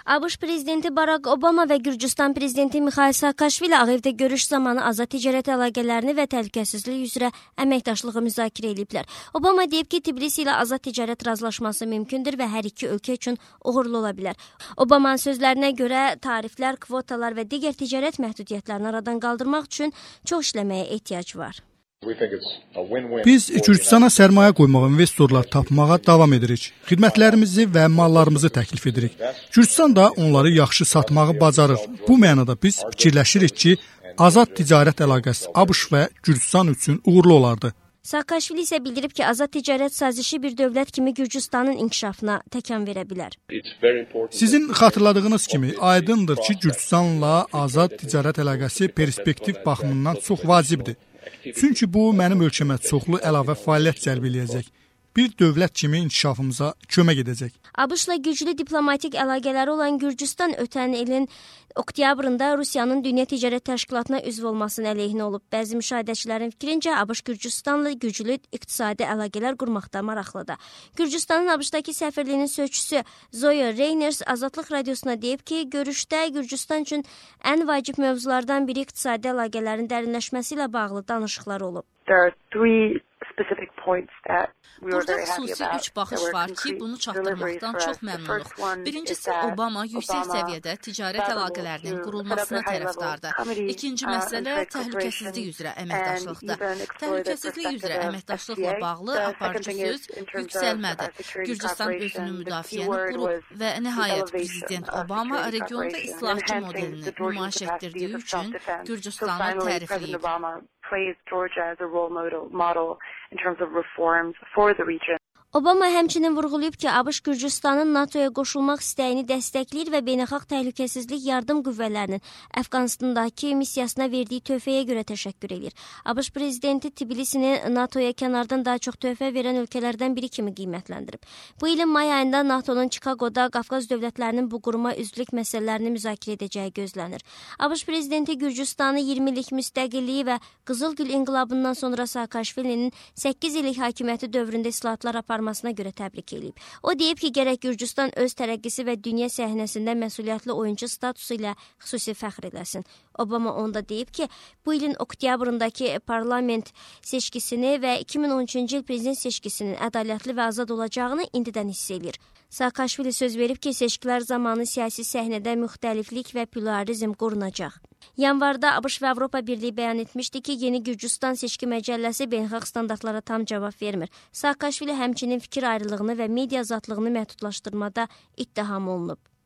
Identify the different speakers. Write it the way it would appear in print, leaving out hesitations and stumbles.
Speaker 1: ABŞ prezidenti Barack Obama və Gürcüstan prezidenti Mikhail Saakashvili Ağ Evdə görüş zamanı azad ticarət əlaqələrini və təhlükəsizlik üzrə əməkdaşlığı müzakirə ediblər. Obama deyib ki, Tbilisi ilə azad ticarət razılaşması mümkündür və hər iki ölkə üçün uğurlu ola bilər. Obamanın sözlərinə görə tariflər, kvotalar və digər ticarət məhdudiyyətlərini aradan qaldırmaq üçün çox işləməyə ehtiyac var.
Speaker 2: Biz Gürcüstana sərmayə qoymağa, investorlar tapmağa davam edirik. Xidmətlərimizi və mallarımızı təklif edirik. Gürcüstan da onları yaxşı satmağı bacarır. Bu mənada biz fikirləşirik ki, azad ticarət əlaqəsi ABŞ və Gürcüstan üçün uğurlu olardı.
Speaker 1: Saakashvili isə bildirib ki, azad ticarət sazişi bir dövlət kimi Gürcüstanın inkişafına təkan verə bilər.
Speaker 2: Sizin xatırladığınız kimi aydındır ki, Gürcüstanla azad ticarət əlaqəsi perspektiv baxımından çox vacibdir. Çünki bu mənim ölkəmə çoxlu əlavə fəaliyyət cəlb eləyəcək. Bir dövlət kimi inkişafımıza kömək edəcək.
Speaker 1: ABŞ-la güclü diplomatik əlaqələri olan Gürcüstan ötən ilin oktyabrında Rusiyanın Dünya Ticarət Təşkilatına üzv olmasının əleyhinə olub. Bəzi müşahidəçilərin fikrincə ABŞ Gürcüstanla güclü iqtisadi əlaqələr qurmaqda maraqlıdır. Gürcüstanın ABŞ-dakı səfirliyinin sözçüsü Zoya Reyners Azadlıq Radiosuna deyib ki, görüşdə Gürcüstan üçün ən vacib mövzulardan biri iqtisadi əlaqələrin dərinləşməsi ilə bağlı danışıqlar olub.
Speaker 3: Burada xüsusi üç baxış var ki, bunu çatdırmaqdan çox məmnunuq. Birincisi, Obama yüksək səviyyədə ticarət əlaqələrinin qurulmasına tərəfdardır. İkinci məsələ təhlükəsizlik üzrə əməkdaşlıqdır. Təhlükəsizlik üzrə əməkdaşlıqla bağlı aparıcı söz yüksəlmədir. Gürcüstan özünün müdafiəni qurub və nəhayət prezident Obama regionda islahatçı modelini nümayiş etdirdiyi üçün Gürcüstanı tərifləyib.
Speaker 1: Obama həmçinin vurğulayıb ki, ABŞ Gürcüstanın NATO-ya qoşulmaq istəyini dəstəkləyir və beynəlxalq təhlükəsizlik yardım qüvvələrinin Əfqanistandakı missiyasına verdiyi töhfəyə görə təşəkkür edir. ABŞ prezidenti Tbilisini NATO-ya kənardan daha çox töhfə verən ölkələrdən biri kimi qiymətləndirib. Bu ilin may ayında NATO-nun Çikaqoda Qafqaz dövlətlərinin bu quruma üzvlük məsələlərini müzakirə edəcəyi gözlənir. ABŞ prezidenti Gürcüstanı 20 illik müstəqilliyi və Qızılgül inqilabından sonra Saakashvilinin 8 illik hakimiyyəti dövründə islahatlar aparmasına görə təbrik edib. O deyib ki, gərək Gürcüstan öz tərəqqisi və dünya səhnəsində məsuliyyətli oyuncu statusu ilə xüsusi fəxr eləsin. Obama onda deyib ki, bu ilin oktyabrındakı parlament seçkisini və 2013-cü il prezident seçkisinin ədalətli və azad olacağını indidən hiss edir. Saakashvili söz verib ki, seçkilər zamanı siyasi səhnədə müxtəliflik və pluralizm qorunacaq. Yanvarda ABŞ və Avropa Birliyi bəyan etmişdi ki, yeni Gürcüstan seçki məcəlləsi beynəlxalq standartlara tam cavab vermir. Saakashvili həmçinin fikir ayrılığını və media azadlığını məhdudlaşdırmada ittiham olunub.